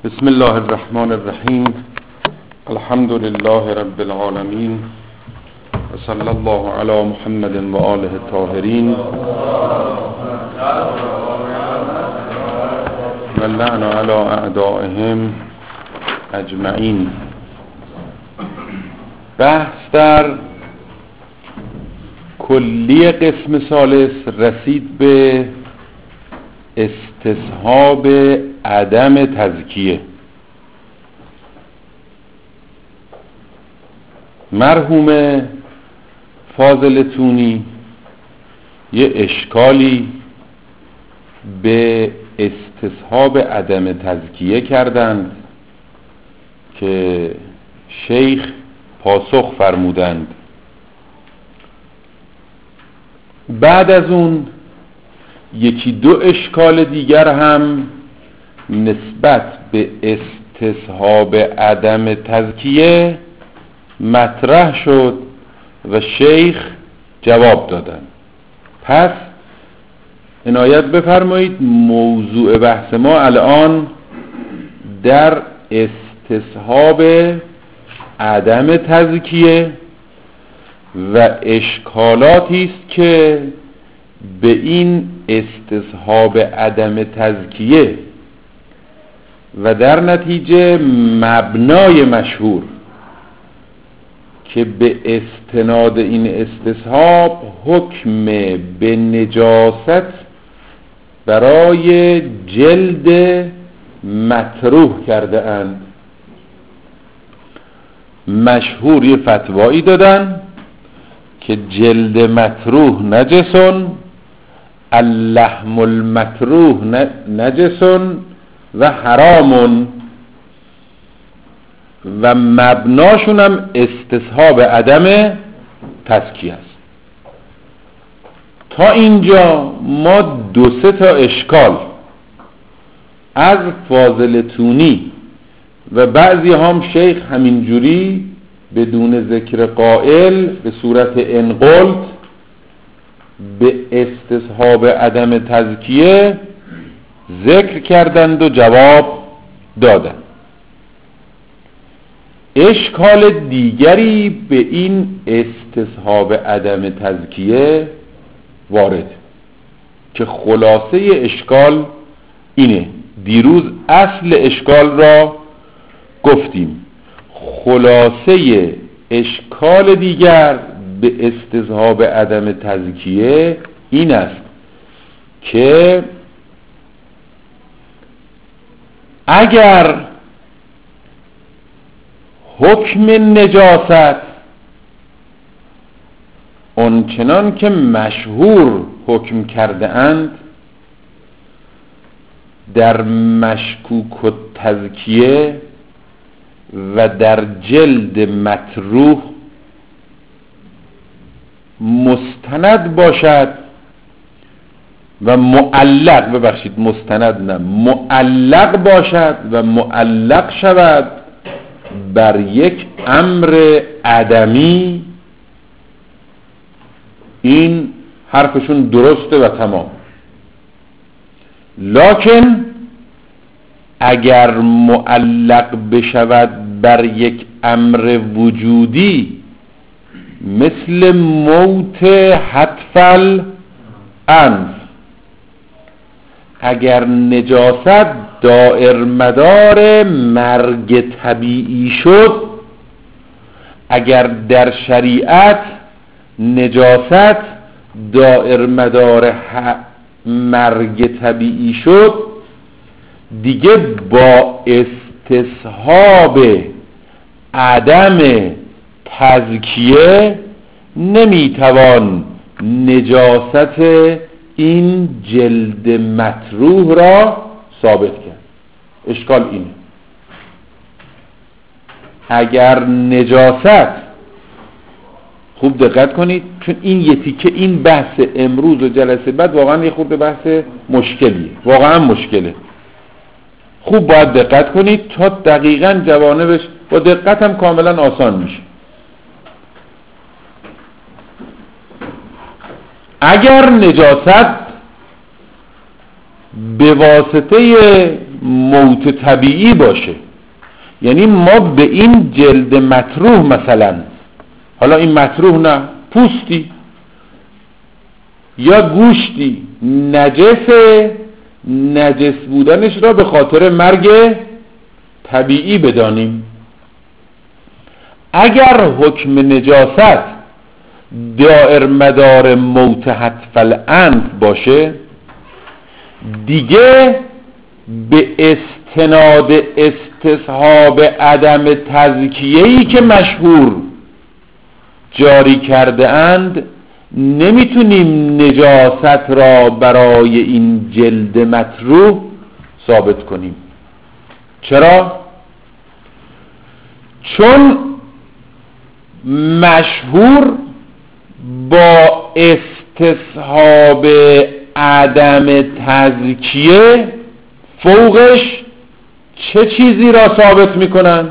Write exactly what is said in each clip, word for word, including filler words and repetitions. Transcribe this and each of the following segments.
بسم الله الرحمن الرحیم. الحمد لله رب العالمین و صلی الله علی محمد و آله الطاهرین و لعن علی اعدائهم اجمعین. بحث در کلی قسم ثالث رسید به استصحاب عدم تزکیه. مرحوم فاضل تونی یه اشکالی به استصحاب عدم تزکیه کردند که شیخ پاسخ فرمودند. بعد از اون یکی دو اشکال دیگر هم نسبت به استصحاب عدم تزکیه مطرح شد و شیخ جواب دادند. پس عنایت بفرمایید موضوع بحث ما الان در استصحاب عدم تزکیه و اشکالاتی است که به این استصحاب عدم تزکیه و در نتیجه مبنای مشهور که به استناد این استصحاب حکم به نجاست برای جلد مطروح کرده اند. مشهور یه فتوایی دادن که جلد مطروح نجسون، اللحم المطروح نجسون و حرامون، و مبناشون هم استصحاب عدم تزکیه است. تا اینجا ما دو سه تا اشکال از فاضل تونی و بعضی هم شیخ همینجوری بدون ذکر قائل به صورت انقلت به استصحاب عدم تزکیه ذکر کردند و جواب دادند. اشکال دیگری به این استصحاب عدم تزکیه وارد که خلاصه اشکال اینه. دیروز اصل اشکال را گفتیم. خلاصه اشکال دیگر به استصحاب عدم تزکیه این است که اگر حکم نجاست اونچنان که مشهور حکم کرده اند در مشکوک و تزکیه و در جلد مطروح مستند باشد و معلق ببخشید مستند نه معلق باشد و معلق شود بر یک امر عدمی، این حرفشون درسته و تمام. لکن اگر معلق بشود بر یک امر وجودی مثل موت حتفل انف، اگر نجاست دائر مدار مرگ طبیعی شد، اگر در شریعت نجاست دائر مدار مرگ طبیعی شد، دیگه با استصحاب عدم تزکیه نمیتوان نجاست این جلد مطروح را ثابت کرد. اشکال اینه اگر نجاست، خوب دقت کنید چون این یه تیکه این بحث امروز و جلسه بعد واقعا یه خورده بحث مشکلیه، واقعا مشکله. خوب باید دقت کنید تا دقیقاً جوانبش با دقت هم کاملا آسان میشه. اگر نجاست به واسطه موت طبیعی باشه. یعنی ما به این جلد مطروح مثلا، حالا این مطروح نه، پوستی یا گوشتی نجسه، نجس بودنش را به خاطر مرگ طبیعی بدانیم. اگر حکم نجاست دائر مدار موت حتف الانف باشه، دیگه به استناد استصحاب عدم تزکیه‌ای که مشهور جاری کرده اند نمیتونیم نجاست را برای این جلد مطروح ثابت کنیم. چرا؟ چون مشهور با استصحاب عدم تزکیه فوقش چه چیزی را ثابت میکنن؟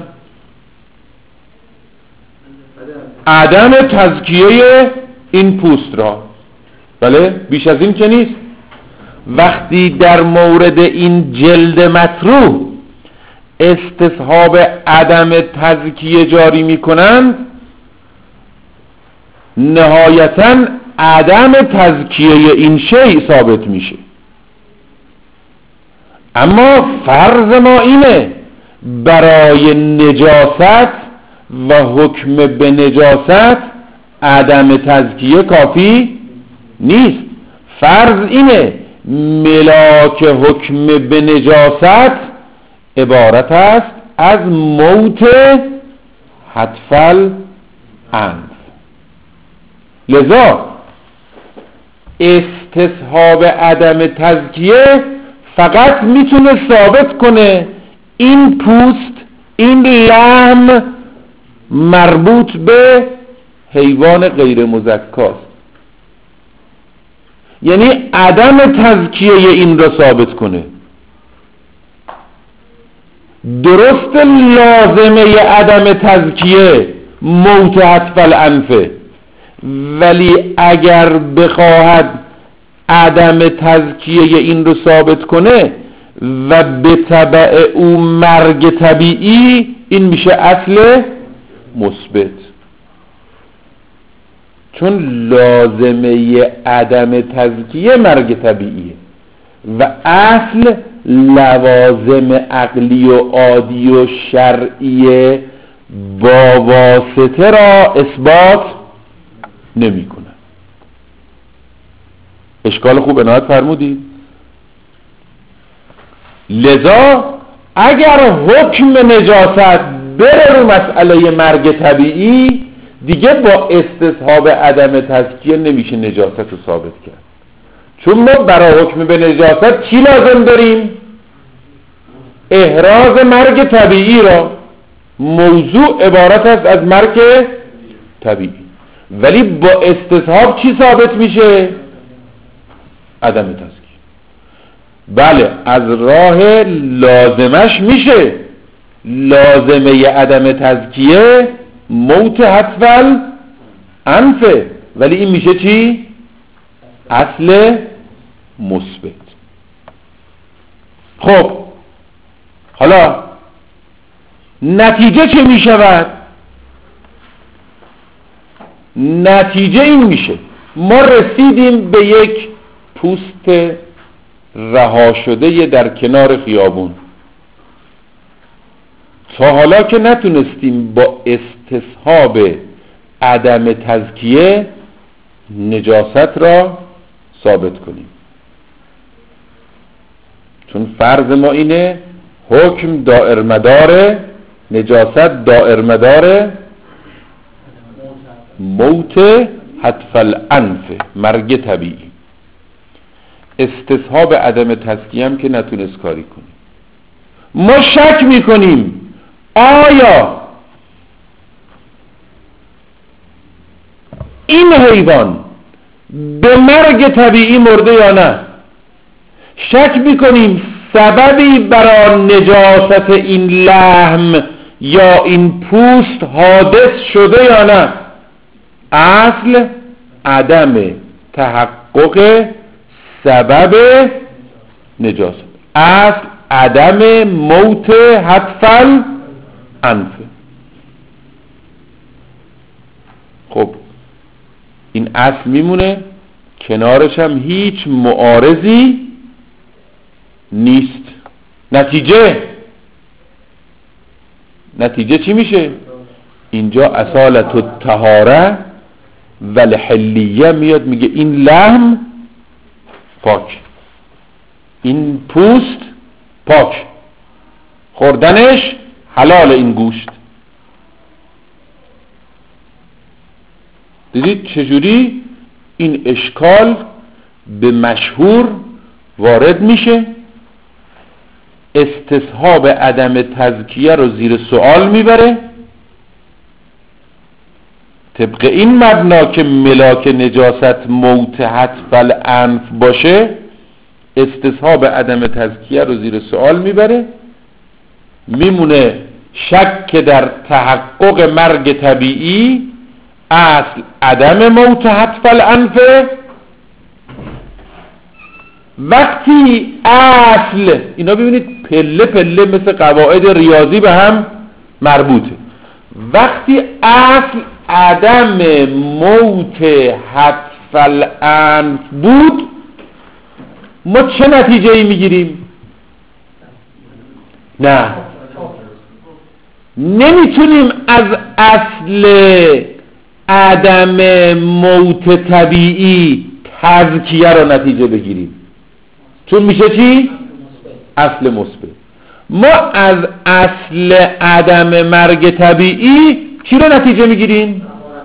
عدم تزکیه این پوست را. بله، بیش از این که نیست. وقتی در مورد این جلد مطروح استصحاب عدم تزکیه جاری میکنند، نهایتاً عدم تزکیه این شیء ثابت میشه. اما فرض ما اینه برای نجاست و حکم به نجاست عدم تزکیه کافی نیست. فرض اینه ملاک حکم به نجاست عبارت است از موت حتف الانف. لذا استصحاب عدم تزکیه فقط میتونه ثابت کنه این پوست، این لحم مربوط به حیوان غیر مزکاست. یعنی عدم تزکیه این را ثابت کنه. درست لازمه عدم تزکیه موت حتف الانفه، ولی اگر بخواهد عدم تزکیه این رو ثابت کنه و به تبع او مرگ طبیعی، این میشه اصل مثبت. چون لازمه عدم تزکیه مرگ طبیعیه و اصل لوازم عقلی و عادی و شرعی با واسطه را اثبات نمی کنه. اشکال خوب عنایت فرمودید. لذا اگر حکم نجاست بره رو مسئله مرگ طبیعی، دیگه با استصحاب عدم تزکیه نمیشه نجاست رو ثابت کرد. چون ما برای حکم به نجاست چی لازم داریم؟ احراز مرگ طبیعی را. موضوع عبارت است از مرگ طبیعی، ولی با استصحاب چی ثابت میشه؟ عدم تزکیه. بله، از راه لازمش میشه. لازمه عدم تزکیه موت حتف الانفه، ولی این میشه چی؟ اصل مثبت. خب حالا نتیجه چه میشود؟ نتیجه این میشه ما رسیدیم به یک پوست رها شده در کنار خیابون. تا حالا که نتونستیم با استصحاب عدم تزکیه نجاست را ثابت کنیم، چون فرض ما اینه حکم دائر مدار نجاست دائر مدار موت حتف الانف، مرگ طبیعی. استصحاب عدم تزکیه هم که نتونست کاری کنیم. ما شک میکنیم آیا این حیوان به مرگ طبیعی مرده یا نه. شک میکنیم سببی برای نجاست این لحم یا این پوست حادث شده یا نه. اصل عدم تحقق سبب نجاست، اصل عدم موت حتفل انفه. خب این اصل میمونه، کنارش هم هیچ معارضی نیست. نتیجه نتیجه چی میشه؟ اینجا اصالت الطهاره و الحلیه میاد میگه این لحم پاک، این پوست پاک، خوردنش حلال این گوشت. دیدید چجوری این اشکال به مشهور وارد میشه، استصحاب عدم تزکیه رو زیر سوال میبره. طبق این مبنا که ملاک نجاست موت حتف الانف باشه، استصحاب عدم تزکیه رو زیر سوال میبره، میمونه شک در تحقق مرگ طبیعی، اصل عدم موت حتف الانف. وقتی اصل، اینا ببینید پله پله مثل قواعد ریاضی به هم مربوطه، وقتی اصل عدم موت حتف الانف بود، ما چه نتیجه ای میگیریم؟ نه، نمیتونیم از اصل عدم موت طبیعی تزکیه رو نتیجه بگیریم، چون میشه چی؟ اصل مثبت. ما از اصل عدم مرگ طبیعی چی رو نتیجه میگیریم؟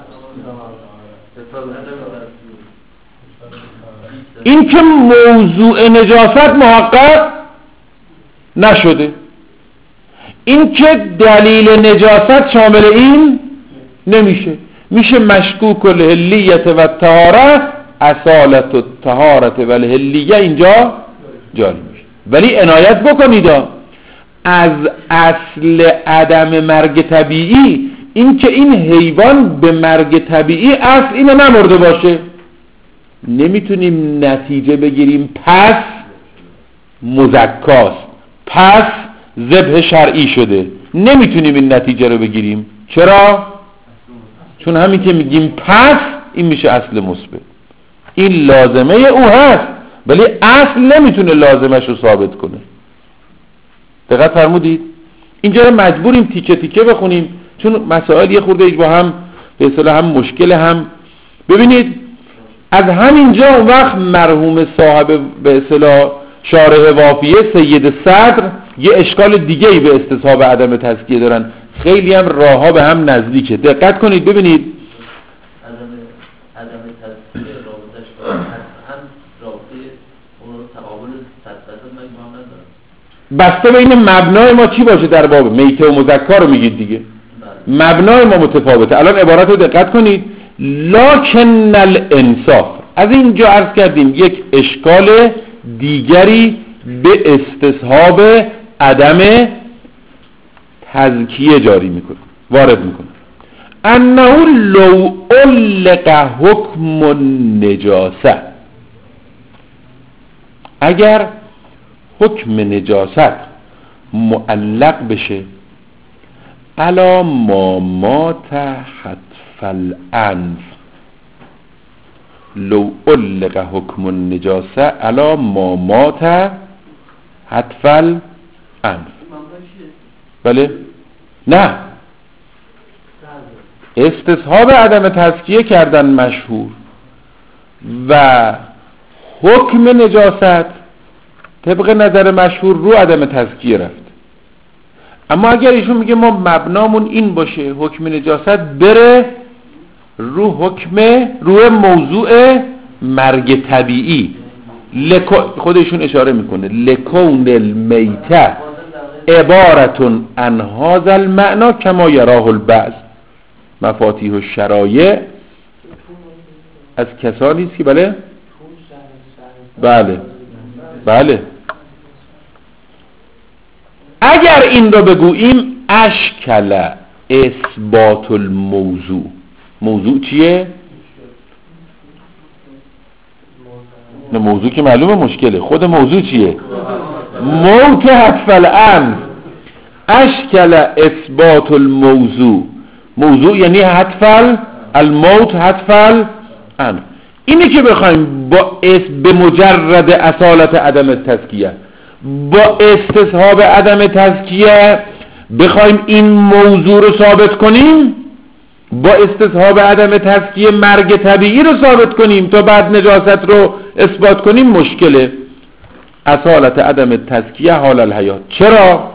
این که موضوع نجاست محقق نشده، این که دلیل نجاست شامل این نمیشه، میشه مشکوک الحلیت و طهارت، اصالت و طهارت و الحلیه اینجا جاری میشه. ولی عنایت بکنید از اصل عدم مرگ طبیعی، این که این حیوان به مرگ طبیعی اصل اینو نمرده باشه، نمیتونیم نتیجه بگیریم پس مزکاست، پس ذبح شرعی شده. نمیتونیم این نتیجه رو بگیریم. چرا؟ چون همین که میگیم پس، این میشه اصل مثبت. این لازمه او هست ولی اصل نمیتونه لازمش رو ثابت کنه. دقت فرمودید؟ اینجا رو مجبوریم تیکه تیکه بخونیم چون مسائل یه خورده با هم به اصطلاح هم مشکل هم. ببینید از همینجا اون وقت مرحوم صاحب به اصطلاح شارح وافیه سید صدر یه اشکال دیگه ای به استصحاب عدم تزکیه دارن، خیلی هم راه ها به هم نزدیکه. دقت کنید ببینید عدم عدم تزکیه رابطش با هم رابطه اون تقابل صد درصد مجموعه نداره. بسته بین مبنای ما چی باشه در باب میته و مذکر رو میگید دیگه. مبنای ما متفاوته. الان عبارت رو دقت کنید، لکن الانصاف، از اینجا عرض کردیم یک اشکال دیگری به استصحاب عدم تزکیه جاری میکنه، وارد میکنه. انه لو علق حکم النجاسه، اگر حکم نجاست معلق بشه علی ما مات حتف الانف، لو علق حکم النجاسه علی ما مات حتف الانف. بله؟ نه، استصحاب عدم تزکیه کردن مشهور و حکم نجاست طبق نظر مشهور رو عدم تزکیه رفت. اما اگر ایشون میگه ما مبنامون این باشه حکم نجاست بره رو حکم رو موضوع مرگ طبیعی، خودشون اشاره میکنه لکون المیته عبارتون عن هذا المعنى کما یراه البعض، مفاتیح الشرایع از کسانی است که بله بله بله اگر این رو بگوییم اشکل اثبات الموضوع. موضوع چیه؟ نه موضوع که معلومه مشکله. خود موضوع چیه؟ موت حتف الانف. اشکل اثبات الموضوع، موضوع یعنی حتف الموت حتف الانف. اینی که بخوایم با اس به مجرد اصالت عدم تزکیه، با استصحاب عدم تزکیه بخوایم این موضوع رو ثابت کنیم، با استصحاب عدم تزکیه مرگ طبیعی رو ثابت کنیم تا بعد نجاست رو اثبات کنیم، مشکله. اصالت عدم تزکیه حال الحیات. چرا؟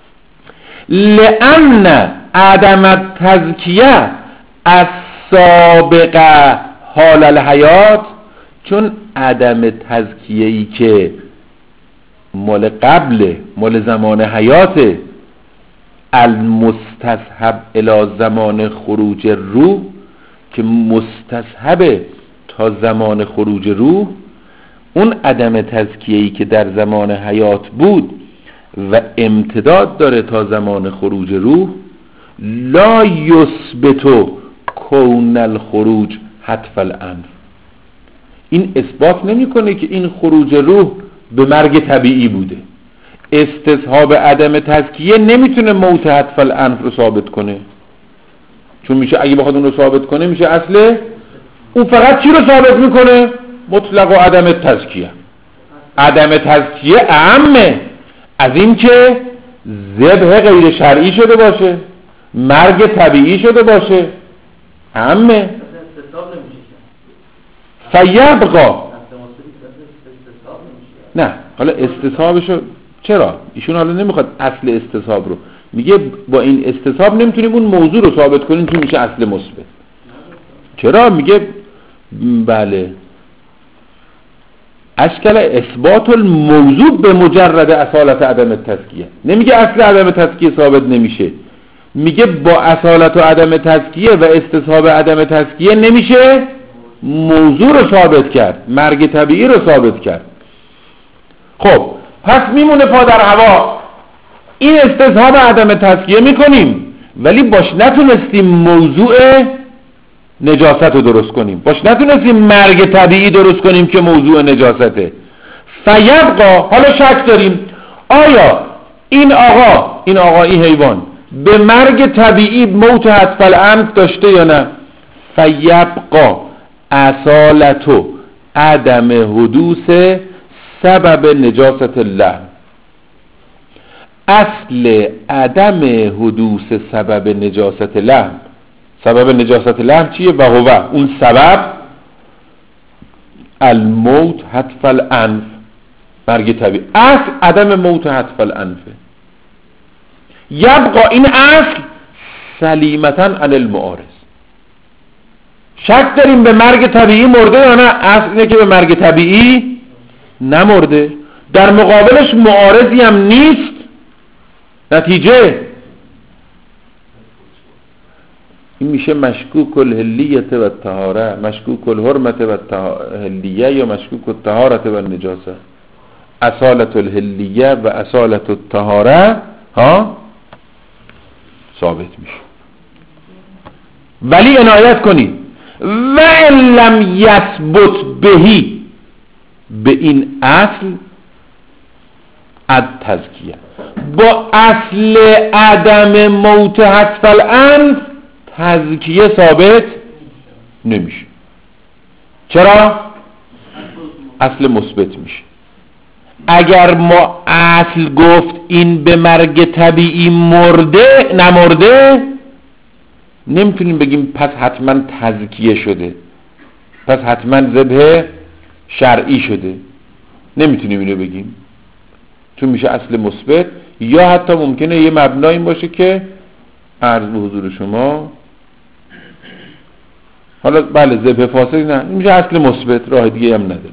لأن عدم تزکیه از سابقه حال الحیات، چون عدم تزکیه‌ای که مال قبل، مال زمان حیاته، المستصحب الی زمان خروج روح، که مستصحب تا زمان خروج روح، اون عدم تزکیه‌ای که در زمان حیات بود و امتداد داره تا زمان خروج روح، لا یثبت کون الخروج حتف الانف. این اثبات نمی‌کنه که این خروج روح به مرگ طبیعی بوده. استصحاب عدم تزکیه نمیتونه موت حتف الانف رو ثابت کنه، چون میشه اگه بخواد اون رو ثابت کنه میشه اصله. اون فقط چی رو ثابت میکنه؟ مطلق و عدم تزکیه. عدم تزکیه اعمه از این که ذبح غیر شرعی شده باشه، مرگ طبیعی شده باشه، اعمه. فیبقا نه، حالا استصحابشو چرا؟ ایشون حالا نمیخواد اصل استصحاب رو، میگه با این استصحاب نمیتونیم اون موضوع رو ثابت کنیم چون میشه اصل مثبت. چرا؟ میگه بله اشکال اثبات الموضوع به مجرد اصالت عدم تزکیه. نمیگه اصل عدم تزکیه ثابت نمیشه، میگه با اصالت و عدم تزکیه و استصحاب عدم تزکیه نمیشه موضوع رو ثابت کرد، مرگ طبیعی رو ثابت کرد. خب پس میمونه پا در هوا. این استصحاب عدم تزکیه میکنیم ولی باش نتونستیم موضوع نجاست رو درست کنیم، باش نتونستیم مرگ طبیعی درست کنیم که موضوع نجاسته. فیبقا، حالا شک داریم آیا این آقا، این آقا این حیوان به مرگ طبیعی موت حتف الانف داشته یا نه؟ فیبقا اصالتو عدم حدوث سبب نجاست اللحم. اصل عدم حدوث سبب نجاست لحم، سبب نجاست لحم چیه؟ و هو، اون سبب الموت حتف الانف، مرگ طبیعی. اصل عدم موت حتف الانف. یبقا این اصل سلیمتاً عن المعارض. شک داریم به مرگ طبیعی مرده یا نه؟ اصل اینه که به مرگ طبیعی نمرده، در مقابلش معارضی هم نیست. نتیجه این میشه مشکوک الحلیت و الطهاره، مشکوک الحرمت و الحلیه یا مشکوک الطهارت و النجاسه. اصالت الحلیه و اصالت الطهاره ها ثابت میشه. ولی عنایت کنید و ان لم یثبت بهی، به این اصل التزکیه، با اصل عدم موت حتف الانف تزکیه ثابت نمیشه. چرا؟ اصل مثبت میشه. اگر ما اصل گفت این به مرگ طبیعی مرده نمرده، نمیتونیم بگیم پس حتما تزکیه شده، پس حتما ذبح شرعی شده. نمیتونیم اینو بگیم چون میشه اصل مثبت. یا حتی ممکنه یه مبنا این باشه که عرض به حضور شما، حالا بله ذبح فاسد نه، میشه اصل مثبت، راه دیگه هم نداره.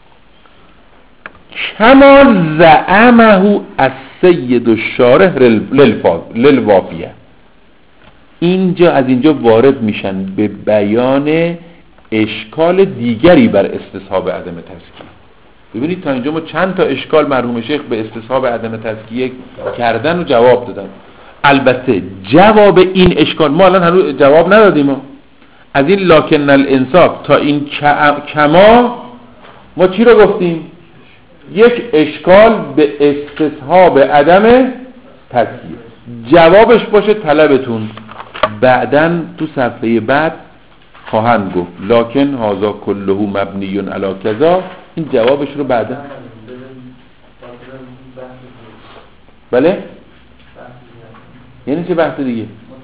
کما زعمه السید الشارح للوافیه. اینجا از اینجا وارد میشن به بیان اشکال دیگری بر استصحاب عدم تزکیه. ببینید تا اینجا ما چند تا اشکال مرحوم شیخ به استصحاب عدم تزکیه کردن و جواب دادن. البته جواب این اشکال ما الان هنوز جواب ندادیم. ما از این لکن الانصاف تا این کما ما چی رو گفتیم؟ یک اشکال به استصحاب عدم تزکیه. جوابش باشه طلبتون بعدن تو صفحه بعد خواهند گفت لکن هذا كله مبنی علی کذا. این جوابش رو بعدا بله یعنی چه بحث دیگه؟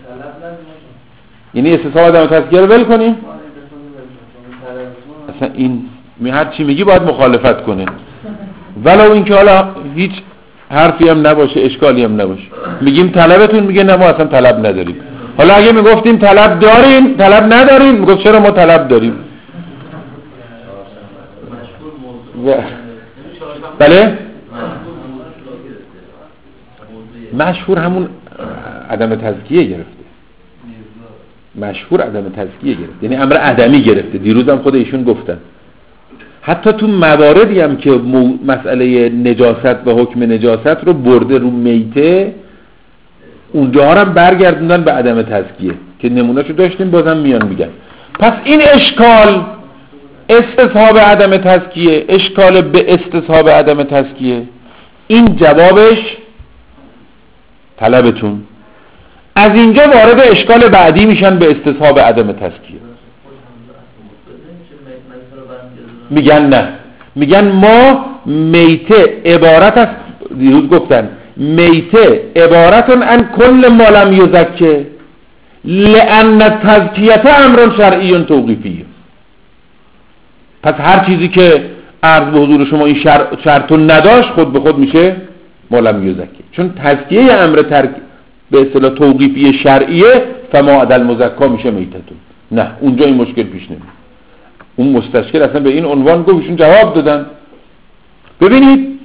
یعنی استصحاب عدم تزکیه رو ول کنیم؟ اصلا این هر چی میگی باید مخالفت کنه ولو اینکه حالا هیچ حرفی هم نباشه اشکالی هم نباشه. میگیم طلبتون میگه نه ما اصلا طلب نداریم. حالا اگه میگفتیم طلب داریم طلب نداریم میگفت چرا ما طلب داریم. بله مشهور همون عدم تزکیه گرفته. مشهور عدم تزکیه گرفته یعنی امر عدمی گرفته. دیروز هم خود ایشون گفتن حتی تو مواردی هم که مسئله نجاست و حکم نجاست رو برده رو میته اونجا هم برگردوندن به عدم تزکیه که نمونهشو داشتیم بازم میان میگن. پس این اشکال استصحاب عدم تزکیه اشکال به استصحاب عدم تزکیه این جوابش طلبتون. از اینجا وارد اشکال بعدی میشن به استصحاب عدم تزکیه. میگن نه میگن ما میته عبارت است دیروز گفتن میته عبارت عن کل ما لم یزکه لان تزکیه امر شرعی توقیفی. پس هر چیزی که عرض به حضور شما این شرط شرطو نداشت خود به خود میشه ما لم یزکه چون تزکیه امر ترک به اصطلاح توقیفی شرعیه فما عدل مزکا میشه میتتون. نه اونجا این مشکل پیش نمیاد. اون مستشکل اصلا به این عنوان گفتشون جواب دادن. ببینید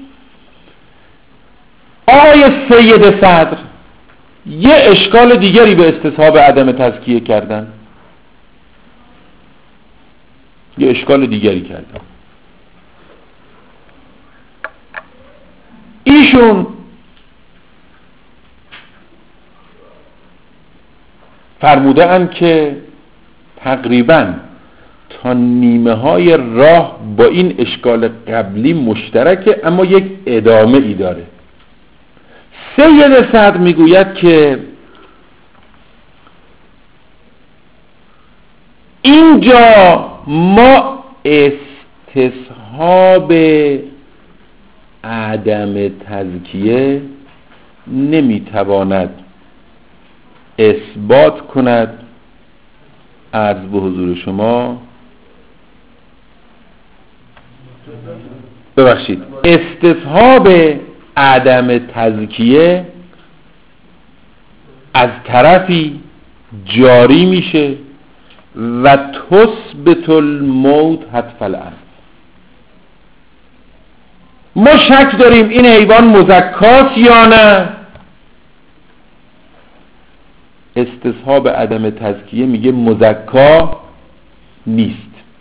آقای سید صدر یه اشکال دیگری به استصحاب عدم تزکیه کردن. یه اشکال دیگری کردن. ایشون فرموده اند که تقریباً تا نیمه های راه با این اشکال قبلی مشترکه اما یک ادامه ای داره. سید صدر میگوید که اینجا ما استصحاب عدم تزکیه نمیتواند اثبات کند عرض به حضور شما ببخشید استصحاب عدم تزکیه از طرفی جاری میشه و تثبت الموت حتف الانف. ما شک داریم این حیوان مزکاست یا نه. استصحاب عدم تزکیه میگه مزکا نیست.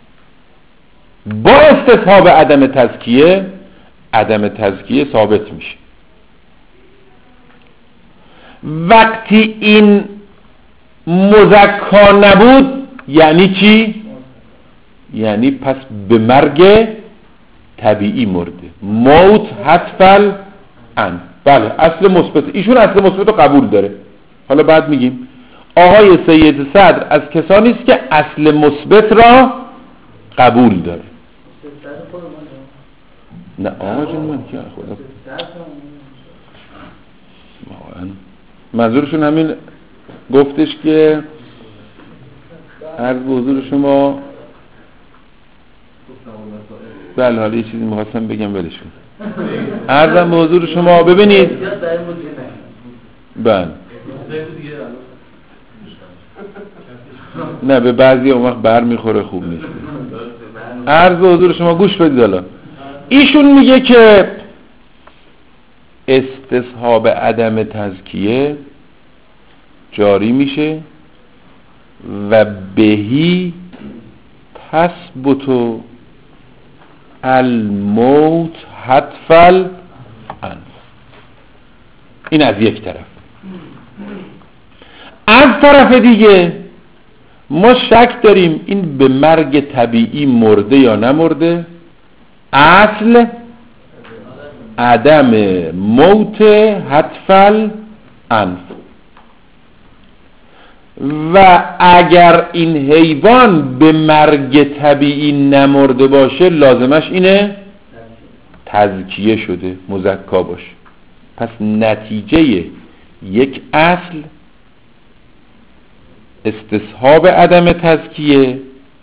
با استصحاب عدم تزکیه عدم تزکیه ثابت میشه. وقتی این مزکا نبود یعنی چی؟ یعنی پس به مرگ طبیعی مرده. موت حتفل ان. بله اصل مثبت. ایشون اصل مثبت رو قبول داره. حالا بعد میگیم آقای سید صدر از کسانی است که اصل مثبت را قبول داره. نه آقا جون من که خدا منظورشون همین گفتش که عرض به حضور شما بله حالا یه چیزی میخواستم بگم ولش کن. عرضم به حضور شما ببینید بله نه به بعضی اون وقت بر میخوره خوب نیست. عرض به حضور شما گوش بدید. حالا ایشون میگه که استصحاب عدم تزکیه جاری میشه و بهی تثبت الموت حتفل انف. این از یک طرف. از طرف دیگه ما شک داریم این به مرگ طبیعی مرده یا نمرده. اصل عدم موت حتف الانف. و اگر این حیوان به مرگ طبیعی نمرده باشه لازمش اینه تزکیه شده، مزکا باشه. پس نتیجه یک اصل استصحاب عدم تزکیه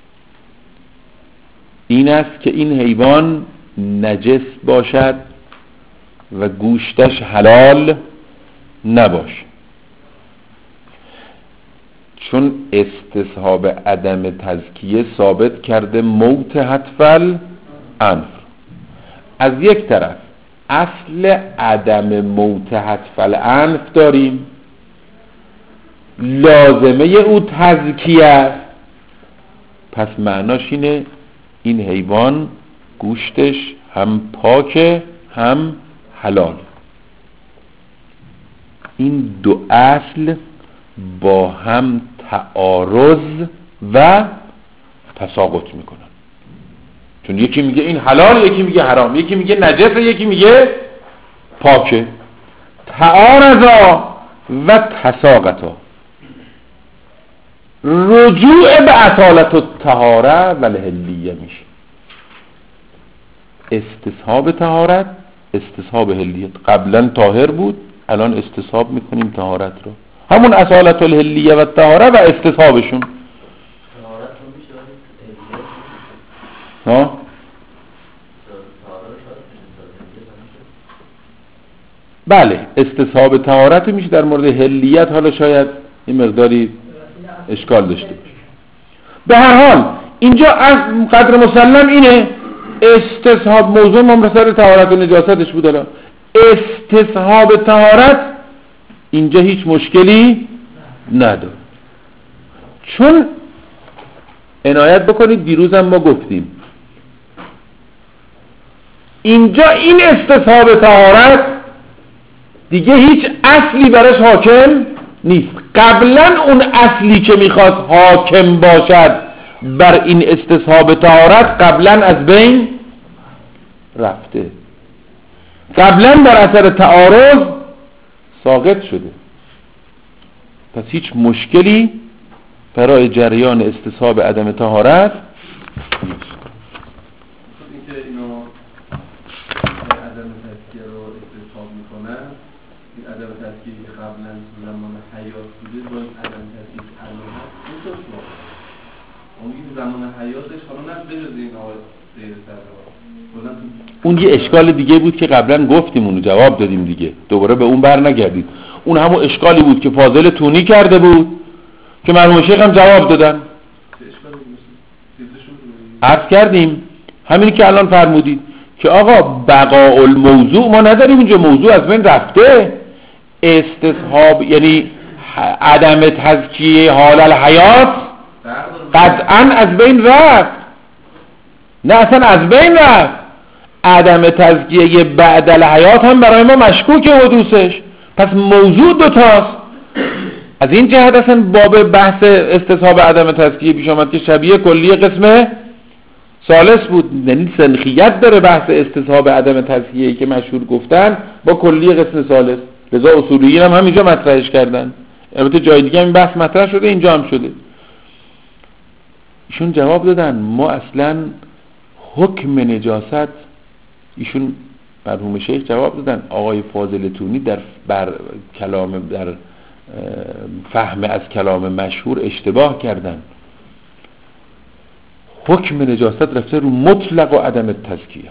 این است که این حیوان نجس باشد و گوشتش حلال نباشه، چون استصحاب عدم تزکیه ثابت کرده موت حتف الانف. از یک طرف اصل عدم موت حتف الانف داریم، لازمه او تزکیه است، پس معناش اینه این حیوان گوشتش هم پاکه هم حلال. این دو اصل با هم تعارض و تساقط میکنن، چون یکی میگه این حلال، یکی میگه حرام، یکی میگه نجسه، یکی میگه پاکه. تعارضا و تساقطا، رجوع به اصالت الطهاره و الحلیه میشه. استصحاب طهارت، استصحاب حلیت. قبلا طاهر بود، الان استصحاب میکنیم طهارت رو، همون اصالت الحلیه و طهاره و استصحابشون. ها بله، استصحاب طهارت میشه. در مورد حلیت حالا شاید این مقداری اشکال داشته باشه. به هر حال اینجا از قدر مسلم اینه استصحاب، موضوع ما سر طهارت و نجاستش بود. الان استصحاب طهارت اینجا هیچ مشکلی نداره، چون عنایت بکنید دیروزم ما گفتیم اینجا این استصحاب طهارت دیگه هیچ اصلی برش حاکم نیست. قبلا اون اصلی که میخواد حاکم باشد بر این استصحاب طهارت قبلا از بین رفته، قبلا در اثر تعارض ساقط شده. پس هیچ مشکلی برای جریان استصحاب عدم طهارت نیست. اینکه اینا عدم تزکیه رو استصحاب میکنن، این عدم تزکیه که قبلا زمان حیات بوده با این عدم تزکیه که الان هست میتونست واقع اون زمان حیاتش حالا نه بجز این آقای سیر سرها. اون یه اشکال دیگه بود که قبلا گفتیم، اونو جواب دادیم دیگه، دوباره به اون بر نگردید. اون همون اشکالی بود که فاضل تونی کرده بود که مرحوم شیخ هم جواب دادن. عرض کردیم همینی که الان فرمودید که آقا بقاء الموضوع ما نداریم اینجا، موضوع از بین رفته. استصحاب یعنی عدم تزکیه حال الحیات قطعا از بین رفت، نه اصلا از بین رفت. عدم تزکیه بعد الحیات هم برای ما مشکوکه حدوثش. پس موضوع دوتاست. از این جهت اصلا باب بحث استصحاب عدم تزکیه پیش آمد که شبیه کلی قسم ثالث بود، یعنی سنخیت داره بحث استصحاب عدم تزکیه که مشهور گفتن با کلی قسم ثالث. لذا اصولیین هم همینجا مطرحش کردن، البته جای دیگه هم این بحث مطرح شده، اینجا هم شده. ایشون جواب دادن ما اصلا حکم نجاست، ایشون مرحوم شیخ جواب دادن آقای فاضل تونی در بر کلام در فهم از کلام مشهور اشتباه کردن. حکم نجاست رفته رو مطلق و عدم تزکیه،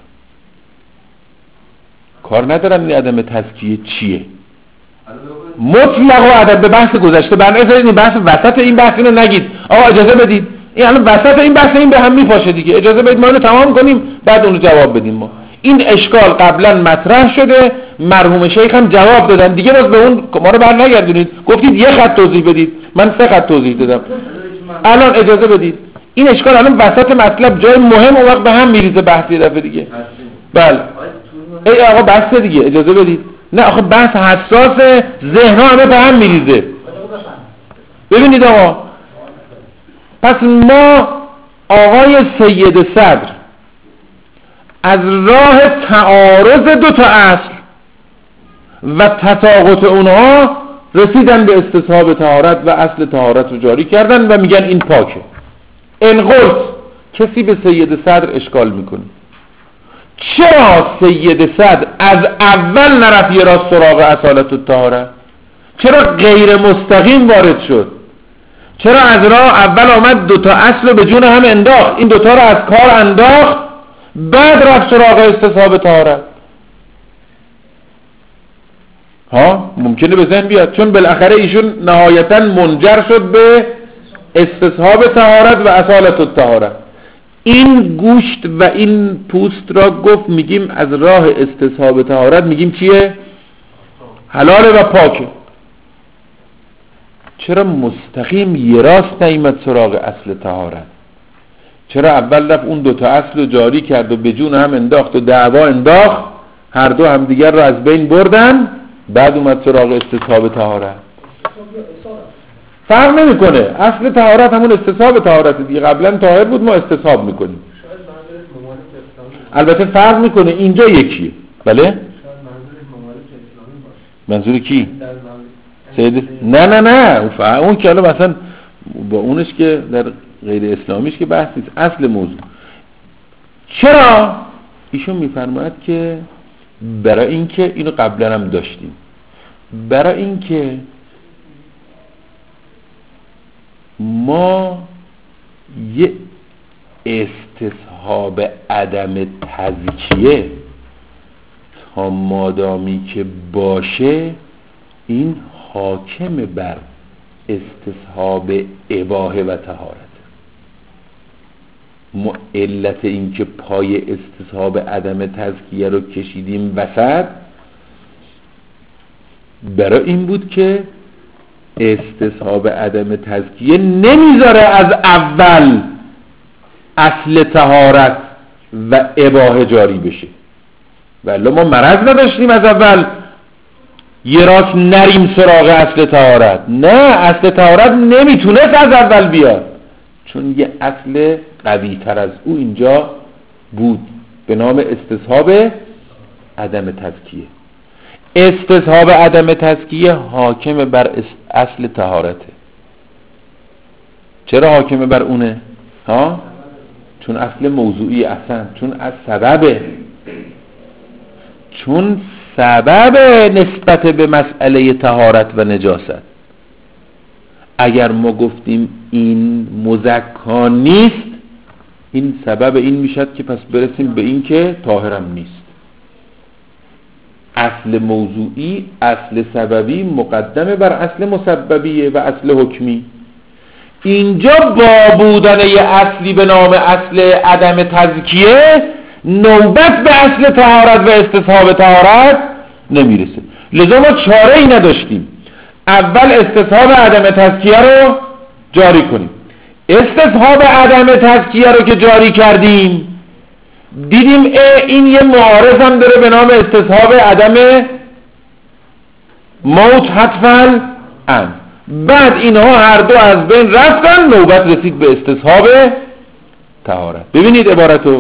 کار ندارن این عدم تزکیه چیه. مطلق و عدم به بحث گذشته برنامه این بحث وسط این بحث اینو نگید آقا اجازه بدید، این الان وسط این بحث این به هم میپاشه دیگه، اجازه بدید ما اینو تمام کنیم بعد اونو جواب بدیم. ما این اشکال قبلا مطرح شده، مرحوم شیخ هم جواب دادن دیگه، باز به اون ما رو برنگردونید. گفتید یه خط توضیح بدید، من سه خط توضیح دادم. الان اجازه بدید این اشکال الان وسط مطلب جای مهم اون وقت به هم میریزه بحث یه دفعه دیگه. بله ای آقا بحث دیگه اجازه بدید. نه آخه بحث حساس، ذهن ها همه به هم میریزه. ببینید آقا، پس ما آقای سید صدر از راه تعارض دو تا اصل و تساقط اونها رسیدن به استصحاب طهارت و اصل طهارت رو جاری کردن و میگن این پاکه. ان قلت، کسی به سید صدر اشکال میکنه چرا سید صدر از اول نرفت یه راست سراغ اصالت الطهارت؟ چرا غیر مستقیم وارد شد؟ چرا از راه اول آمد دوتا اصل رو به جون هم انداخت، این دوتا رو از کار انداخت، بعد رفت سراغ استصحاب طهارت؟ ها ممکنه به ذهن بیاد چون بالاخره ایشون نهایتا منجر شد به استصحاب طهارت و اصالت الطهارت. این گوشت و این پوست را گفت میگیم از راه استصحاب طهارت میگیم چیه؟ حلاله و پاکه. چرا مستقیم یه راست نیامد سراغ اصل طهارت؟ چرا اول رفت اون دوتا اصل رو جاری کرد و به جون هم انداخت و دعوا انداخت، هر دو هم دیگر رو از بین بردن، بعد اومد سراغ استصحاب طهارت؟ فرق نمیکنه، اصل طهارت همون استصحاب طهارت دیگه، قبلا طاهر بود ما استصحاب میکنیم. البته فرق میکنه اینجا یکیه. بله؟ منظور کی؟ سید؟ نه نه نه اون که حالا مثلا با اونش که در غیر اسلامیش که بحث نیست، اصل موضوع. چرا؟ ایشون میفرماید که برای اینکه اینو قبلا هم داشتیم، برای اینکه ما یه استصحاب عدم تزکیه تا مادامی که باشه این حاکم بر استصحاب اباحه و طهارت. ما علت این که پای استصحاب عدم تزکیه رو کشیدیم وسط برای این بود که استصحاب عدم تزکیه نمیذاره از اول اصل طهارت و اباحه جاری بشه. ولی ما مرض نداشتیم از اول یه راست نریم سراغ اصل طهارت. نه، اصل طهارت نمیتونست از اول بیاد چون یه اصل قوی تر از او اینجا بود به نام استصحاب عدم تزکیه. استصحاب عدم تزکیه حاکم بر اصل طهارته. چرا حاکم بر اونه؟ ها؟ چون اصل موضوعی اصلا، چون از سببه، چون سبب نسبت به مسئله طهارت و نجاست. اگر ما گفتیم این مزکا نیست، این سبب این میشد که پس برسیم به این که طاهرم نیست. اصل موضوعی، اصل سببی مقدمه بر اصل مسببیه و اصل حکمی. اینجا با بودن یه اصلی به نام اصل عدم تزکیه نوبت به اصل طهارت و استصحاب طهارت نمیرسه. لذا ما چاره ای نداشتیم اول استصحاب عدم تزکیه رو جاری کنیم. استصحاب عدم تزکیه رو که جاری کردیم دیدیم این یه معارض هم داره به نام استصحاب عدم موت حتفل ان. بعد اینها هر دو از بین رفتن، نوبت رسید به استصحاب طهارت. ببینید عبارتو.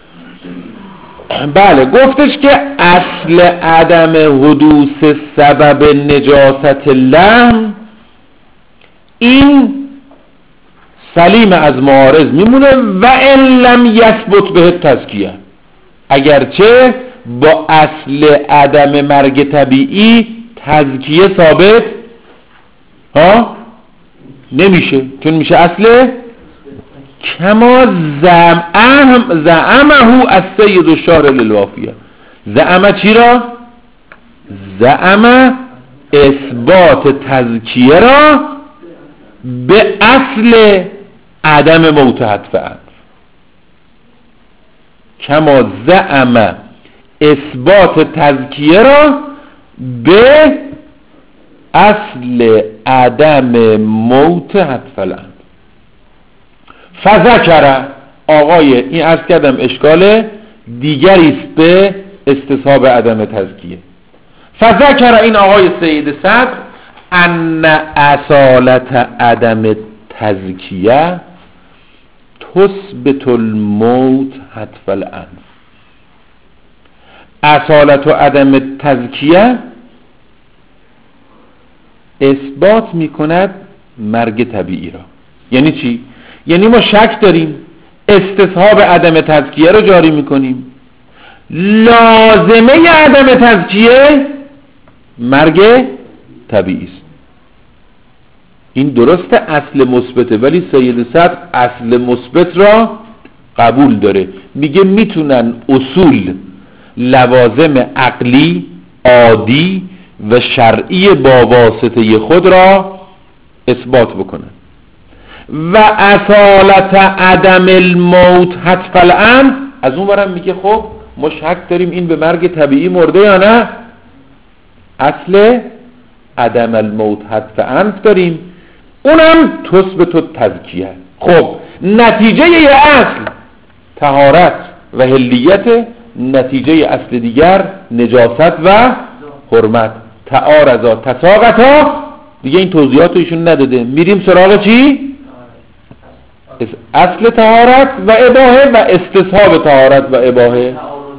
بله، گفتش که اصل عدم حدوث سبب نجاست لحم این سلیم از معارض میمونه و ان لم یثبت به تزکیه، اگرچه با اصل عدم مرگ طبیعی تزکیه ثابت ها نمیشه، چون میشه اصل کما زعم زعمه از سید الشارع للوافیه. زعمه چی را؟ زعمه اثبات تزکیه را به اصل عدم موت حتف انف. کما زعم اثبات تزکیه را به اصل عدم موت حتف الانف. فذکر، آقای این عرض کردم اشکال دیگری است به استصحاب عدم تزکیه. فذکر، این آقای سید صدر، ان اصالت عدم تزکیه تثبت الموت حتف الانف. اصالت و عدم تزکیه اثبات میکند مرگ طبیعی را. یعنی چی؟ یعنی ما شک داریم، استصحاب عدم تزکیه رو جاری میکنیم، لازمه عدم تزکیه مرگ طبیعی است. این درسته اصل مثبته، ولی سید صدر اصل مثبت را قبول داره، میگه میتونن اصول لوازم عقلی عادی و شرعی با واسطه خود را اثبات بکنن و اصالت عدم الموت حتف الان. از اون برم میگه خب ما شک داریم این به مرگ طبیعی مرده یا نه، اصل عدم الموت حتف انف داریم، اونم تثبت و تزکیه. خب نتیجه یه اصل طهارت و حلیت، نتیجه اصل دیگر نجاست و حرمت. تعارضا تساقطا، دیگه این توضیحات رو ایشون نداده. میریم سراغ چی؟ اصل طهارت و اباحه و استصحاب طهارت و اباحه.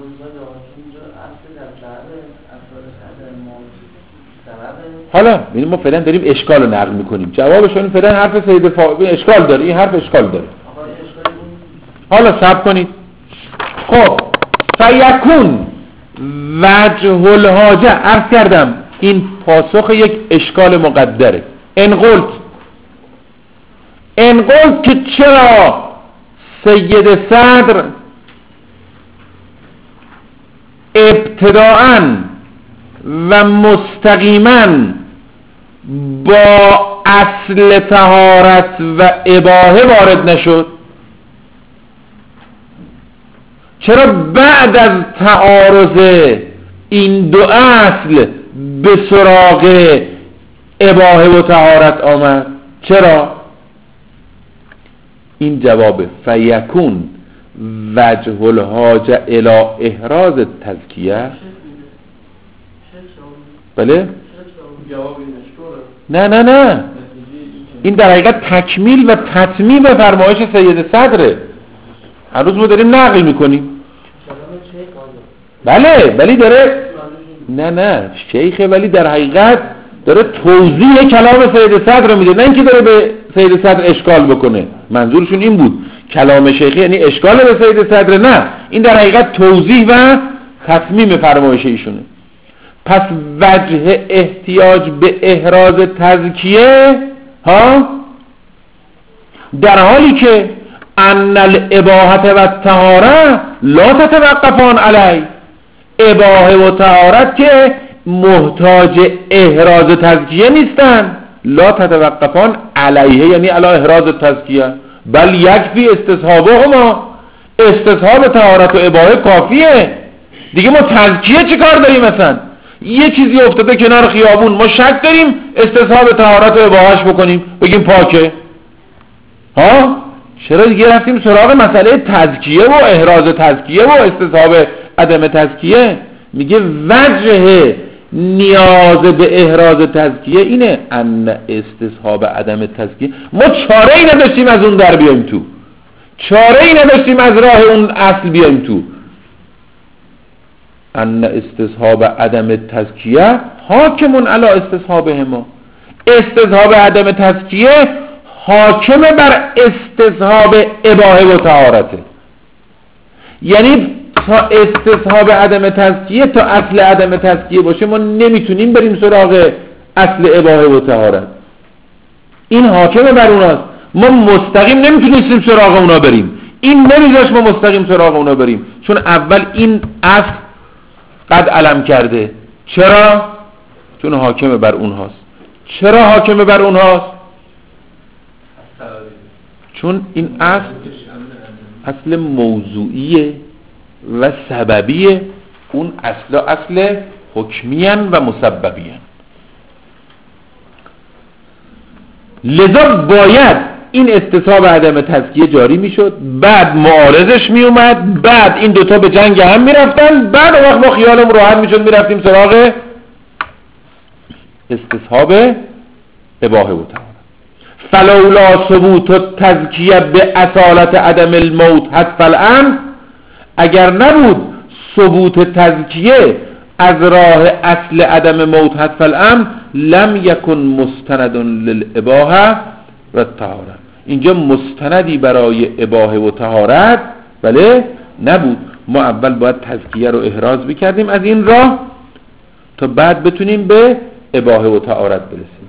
حالا ما فعلا داریم اشکال رو نقل میکنیم، جوابشون فعلا حرف سید فاضل اشکال داره، این حرف اشکال داره. حالا صبر کنید. خب فیکون وجه الحاجه، عرض کردم این پاسخ یک اشکال مقدره. انقلت انقلت که چرا سید صدر ابتداءً و مستقیما با اصل طهارت و اباحه وارد نشد؟ چرا بعد از تعارض این دو اصل به سراغ اباحه و طهارت آمد؟ چرا؟ این جواب فیکون وجه الحاجه الی احراز تزکیه. بله؟ نه نه نه، این در حقیقت تکمیل و تتمیم فرمایش سید صدره. هر روز ما داریم نقل میکنیم. بله ولی داره، نه نه شیخه، ولی در حقیقت داره توضیح کلام سید صدر رو میده، نه اینکه داره به سید صدر اشکال بکنه. منظورشون این بود کلام شیخی یعنی اشکال به سید صدر، نه، این در حقیقت توضیح و تتمیم فرمایش ایشونه. پس وجه احتیاج به احراز تزکیه ها در حالی که ان الاباحه و الطهاره لا تتوقفان علی، اباحه و طهارت که محتاج احراز تزکیه نیستن، لا تتوقفان علیه یعنی علی احراز تزکیه، بل یکفی استصحابهما، استصحاب طهارت و اباحه کافیه دیگه. ما تزکیه چه کار داریم؟ مثلا یه چیزی افتاده کنار خیابون، ما شک داریم استصحاب طهارت و اباحهش بکنیم بگیم پاکه ها؟ چرا دیگه رفتیم سراغ مسئله تزکیه و احراز تزکیه و استصحاب عدم تزکیه؟ میگه وجه نیاز به احراز تزکیه اینه، ان استصحاب عدم تزکیه ما چاره ای نداشتیم از اون در بیایم تو، چاره ای نداشتیم از راه اون اصل بیایم تو. ان استصحاب عدم تزکیه حاکمون علی استصحابه ما، استصحاب عدم تزکیه حاکم بر استصحاب اباحه و طهارته. یعنی تا استصحاب عدم تزکیه، تا اصل عدم تزکیه باشه ما نمیتونیم بریم سراغ اصل اباحه و طهارت، این حاکم بر اوناست. ما مستقیم نمیتونیم سراغ اونا بریم، این نمیذاش ما مستقیم سراغ اونا بریم، چون اول این اصل قد علم کرده. چرا؟ چون حاکم بر اونهاست. چرا حاکم بر اونهاست؟ چون این اصل اصل موضوعیه و سببیه، اون اصل اصل حکمیان و مسببیان. لذا باید این استصحاب عدم تزکیه جاری میشد، بعد معارضش میومد، بعد این دوتا به جنگ هم میرفتن، بعد وقت ما خیالم راحت میشد میرفتیم سراغ استصحاب اباحه و طهارت. فلولا ثبوت التزکیه به اصالت عدم الموت حتف الان، اگر نبود ثبوت تزکیه از راه اصل عدم موت حتف الامر لم یکن مستند للاباحه و طهاره. اینجا مستندی برای اباحه و طهارت بله نبود. ما اول باید تزکیه رو احراز بکردیم از این راه تا بعد بتونیم به اباحه و طهارت برسیم.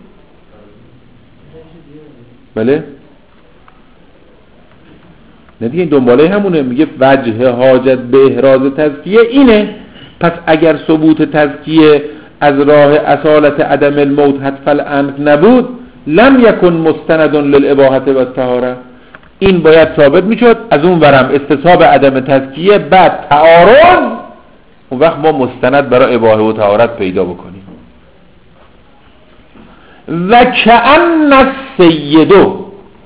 بله نه دیگه، این دنباله همونه. میگه وجه حاجت به احراز تزکیه اینه. پس اگر ثبوت تزکیه از راه اصالت عدم الموت حتف الامر نبود لم یکن مستند للاباحه و الطهاره. این باید ثابت میشد. از اون ورم استصحاب عدم تزکیه بعد تعارض، اون وقت ما مستند برای اباحه و طهارت پیدا بکنیم. و کأن السیدو،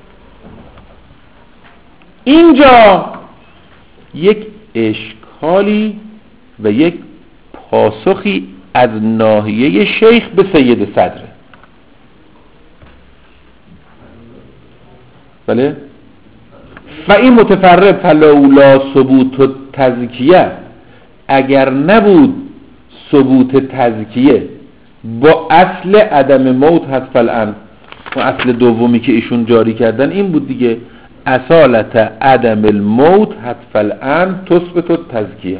اینجا یک اشکالی و یک پاسخی از ناحیه شیخ به سید صدره. بله و این متفرق فلولا ثبوت تزکیه، اگر نبود ثبوت تزکیه با اصل عدم موت حتف الامر، و اصل دومی که ایشون جاری کردن این بود دیگه، اصالت عدم الموت حتف الامر تثبت تزکیه.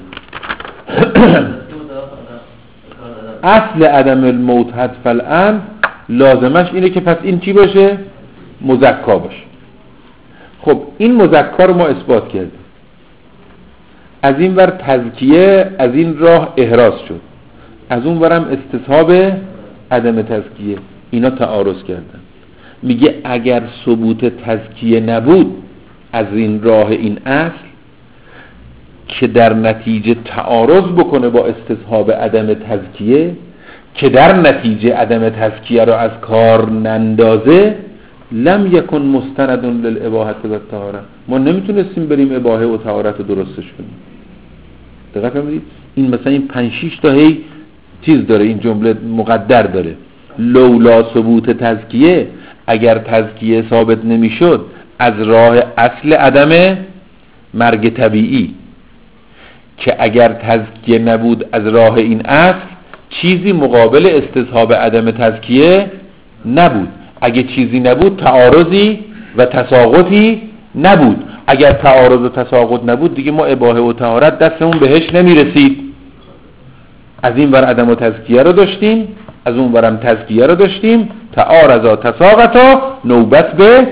اصل عدم الموت حتف الامر لازمش اینه که پس این چی باشه؟ مزکا باشه. خب این مزکا رو ما اثبات کردیم. از این ور تزکیه از این راه احراز شد، از اون ورم استصحاب عدم تزکیه. اینا تعارض کردن. میگه اگر ثبوت تزکیه نبود از این راه این اصل که در نتیجه تعارض بکنه با استصحاب عدم تزکیه، که در نتیجه عدم تزکیه رو از کار نندازه، لم یکن مستند للاباحه و الطهاره. ما نمیتونستیم بریم اباحه و طهارت رو درستش کنیم. دقت کنید این مثلا این پنج شش تا هی چیز داره، این جمله مقدر داره. لولا ثبوت تزکیه، اگر تزکیه ثابت نمیشد از راه اصل عدم مرگ طبیعی، که اگر تزکیه نبود از راه این اصل چیزی مقابل استصحاب عدم تزکیه نبود. اگه چیزی نبود تعارضی و تساقطی نبود. اگر تعارض و تساقط نبود دیگه ما اباحه و طهارت دستمون بهش نمیرسید. از این ور عدم و تزکیه رو داشتیم، از اون ورم تزکیه رو داشتیم، تعارضا تساقطا، نوبت به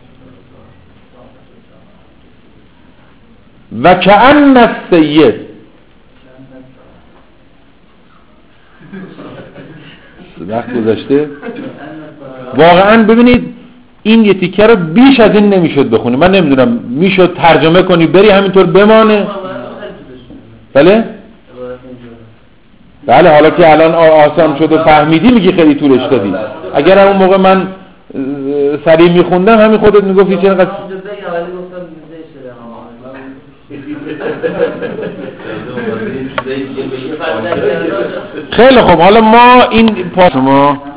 و کأن السید. وقت گذاشته. واقعا ببینید این یه تیکه رو بیش از این نمیشد بخونی. من نمیدونم میشد ترجمه کنی بری همینطور بمانه. بله بله حالا که الان آسان شد و فهمیدی میگی خیلی طولش دادی. اگر اون موقع من سریع میخوندم همین خودت میگفتی چرا قصد خیلی خوب. حالا ما این پاس ما